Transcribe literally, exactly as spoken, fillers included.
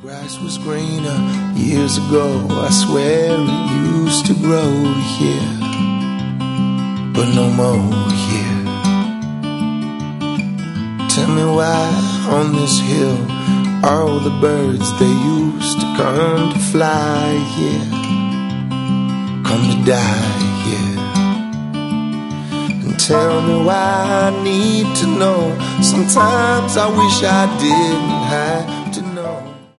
Grass was greener years ago. I swear it used to grow here, but no more here. Tell me why on this hill all the birds they used to come to fly here come to die here. And tell me why I need to know. Sometimes I wish I didn't have